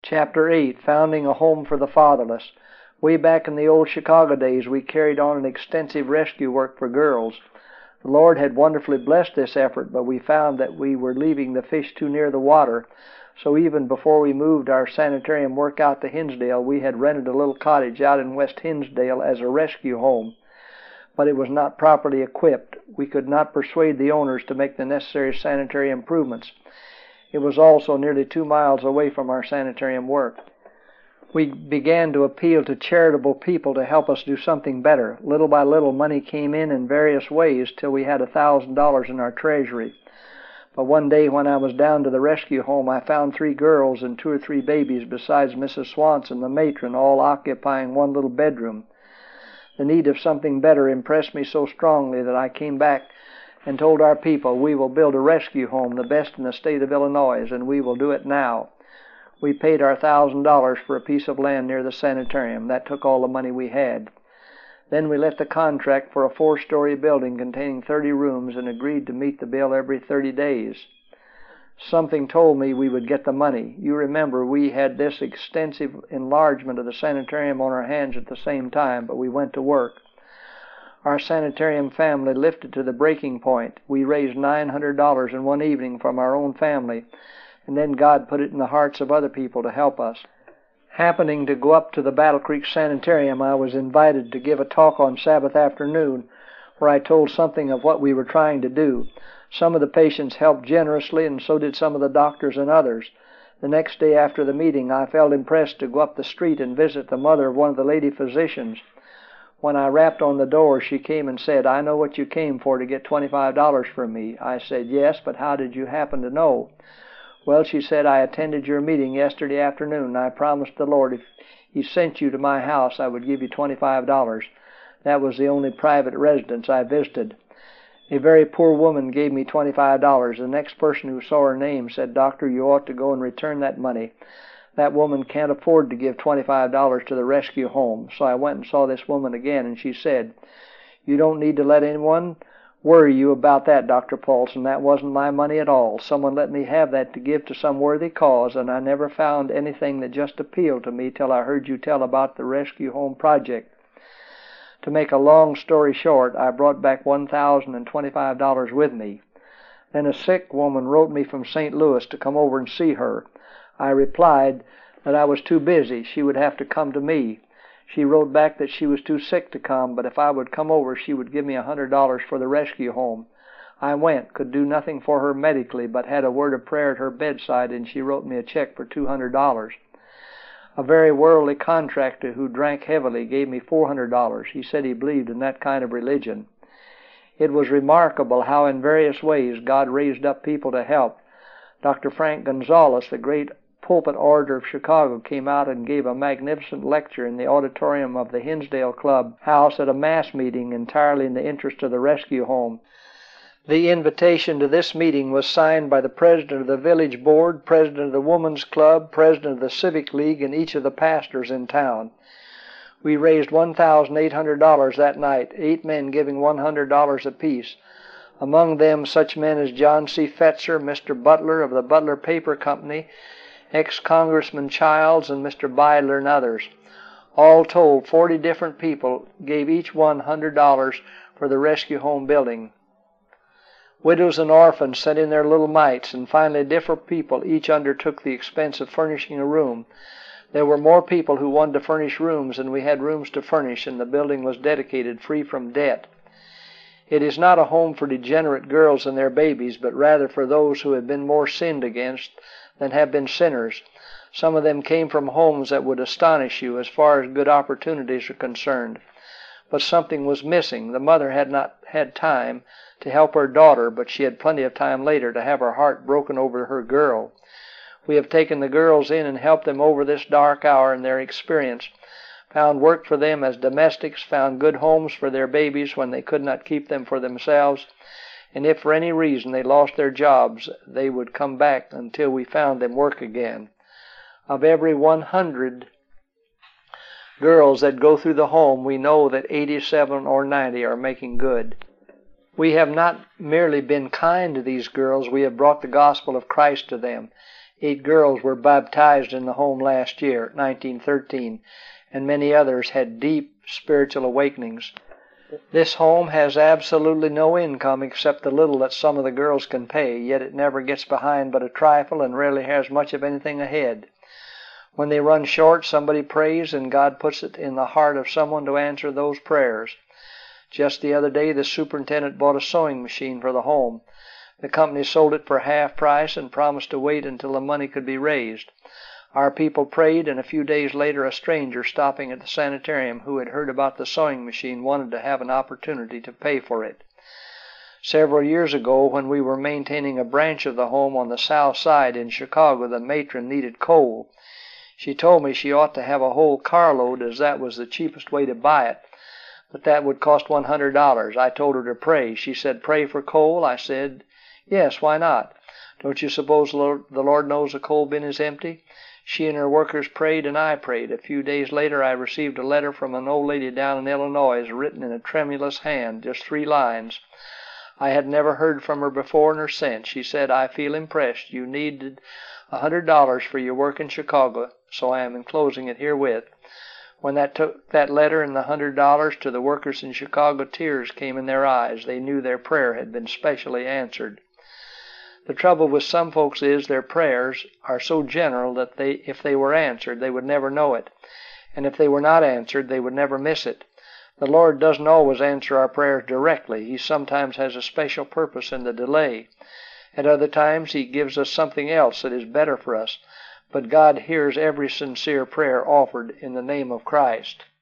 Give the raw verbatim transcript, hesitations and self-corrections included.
Chapter eight, Founding a Home for the Fatherless. Way back in the old Chicago days, we carried on an extensive rescue work for girls. The Lord had wonderfully blessed this effort, but we found that we were leaving the fish too near the water, so even before we moved our sanitarium work out to Hinsdale, we had rented a little cottage out in West Hinsdale as a rescue home. But it was not properly equipped. We could not persuade the owners to make the necessary sanitary improvements. It was also nearly two miles away from our sanitarium work. We began to appeal to charitable people to help us do something better. Little by little, money came in in various ways till we had a thousand dollars in our treasury. But one day when I was down to the rescue home, I found three girls and two or three babies besides Missus Swanson, the matron, all occupying one little bedroom. The need of something better impressed me so strongly that I came back and told our people, we will build a rescue home, the best in the state of Illinois, and we will do it now. We paid our thousand dollars for a piece of land near the sanitarium. That took all the money we had. Then we let the contract for a four-story building containing thirty rooms and agreed to meet the bill every thirty days. Something told me we would get the money. You remember we had this extensive enlargement of the sanitarium on our hands at the same time, but we went to work. Our sanitarium family lifted to the breaking point. We raised nine hundred dollars in one evening from our own family, and then God put it in the hearts of other people to help us. Happening to go up to the Battle Creek Sanitarium, I was invited to give a talk on Sabbath afternoon where I told something of what we were trying to do. Some of the patients helped generously, and so did some of the doctors and others. The next day after the meeting, I felt impressed to go up the street and visit the mother of one of the lady physicians. When I rapped on the door, she came and said, "I know what you came for, to get twenty-five dollars from me." I said, "Yes, but how did you happen to know?" "Well," she said, "I attended your meeting yesterday afternoon, and I promised the Lord if He sent you to my house, I would give you twenty-five dollars. That was the only private residence I visited. A very poor woman gave me twenty-five dollars. The next person who saw her name said, 'Doctor, you ought to go and return that money. That woman can't afford to give twenty-five dollars to the rescue home.' So I went and saw this woman again, and she said, 'You don't need to let anyone worry you about that, Doctor Paulson. That wasn't my money at all. Someone let me have that to give to some worthy cause, and I never found anything that just appealed to me till I heard you tell about the rescue home project.' To make a long story short, I brought back one thousand twenty-five dollars with me. Then a sick woman wrote me from Saint Louis to come over and see her. I replied that I was too busy. She would have to come to me. She wrote back that she was too sick to come, but if I would come over, she would give me a hundred dollars for the rescue home. I went, could do nothing for her medically, but had a word of prayer at her bedside, and she wrote me a check for two hundred dollars. A very worldly contractor who drank heavily gave me four hundred dollars. He said he believed in that kind of religion. It was remarkable how in various ways God raised up people to help. Doctor Frank Gonzalez, the great pulpit orator of Chicago, came out and gave a magnificent lecture in the auditorium of the Hinsdale Club house at a mass meeting entirely in the interest of the rescue home. The invitation to this meeting was signed by the president of the village board, president of the woman's club, president of the civic league, and each of the pastors in town. We raised one thousand eight hundred dollars that night, eight men giving one hundred dollars apiece. Among them such men as John C. Fetzer, Mister Butler of the Butler Paper Company, ex-Congressman Childs, and Mister Beidler, and others. All told, forty different people gave each one hundred dollars for the rescue home building. Widows and orphans sent in their little mites, and finally different people each undertook the expense of furnishing a room. There were more people who wanted to furnish rooms than we had rooms to furnish, and the building was dedicated free from debt. It is not a home for degenerate girls and their babies, but rather for those who have been more sinned against than have been sinners. Some of them came from homes that would astonish you as far as good opportunities are concerned. But something was missing. The mother had not had time to help her daughter, but she had plenty of time later to have her heart broken over her girl. We have taken the girls in and helped them over this dark hour in their experience, found work for them as domestics, found good homes for their babies when they could not keep them for themselves, and if for any reason they lost their jobs, they would come back until we found them work again. Of every one hundred girls that go through the home, we know that eighty-seven or ninety are making good. We have not merely been kind to these girls, we have brought the gospel of Christ to them. Eight girls were baptized in the home last year, nineteen thirteen, and many others had deep spiritual awakenings. This home has absolutely no income except the little that some of the girls can pay, yet it never gets behind but a trifle and rarely has much of anything ahead. When they run short, somebody prays, and God puts it in the heart of someone to answer those prayers. Just the other day, the superintendent bought a sewing machine for the home. The company sold it for half price and promised to wait until the money could be raised. Our people prayed, and a few days later a stranger stopping at the sanitarium who had heard about the sewing machine wanted to have an opportunity to pay for it. Several years ago, when we were maintaining a branch of the home on the south side in Chicago, the matron needed coal. She told me she ought to have a whole carload, as that was the cheapest way to buy it, but that would cost one hundred dollars. I told her to pray. She said, "Pray for coal?" I said, "Yes, why not? Don't you suppose the Lord knows the coal bin is empty?" She and her workers prayed, and I prayed. A few days later I received a letter from an old lady down in Illinois, written in a tremulous hand, just three lines. I had never heard from her before nor since. She said, "I feel impressed. You needed a hundred dollars for your work in Chicago, so I am enclosing it herewith." When that took that letter and the hundred dollars to the workers in Chicago, tears came in their eyes. They knew their prayer had been specially answered. The trouble with some folks is their prayers are so general that they, if they were answered, they would never know it. And if they were not answered, they would never miss it. The Lord doesn't always answer our prayers directly. He sometimes has a special purpose in the delay. At other times, He gives us something else that is better for us. But God hears every sincere prayer offered in the name of Christ.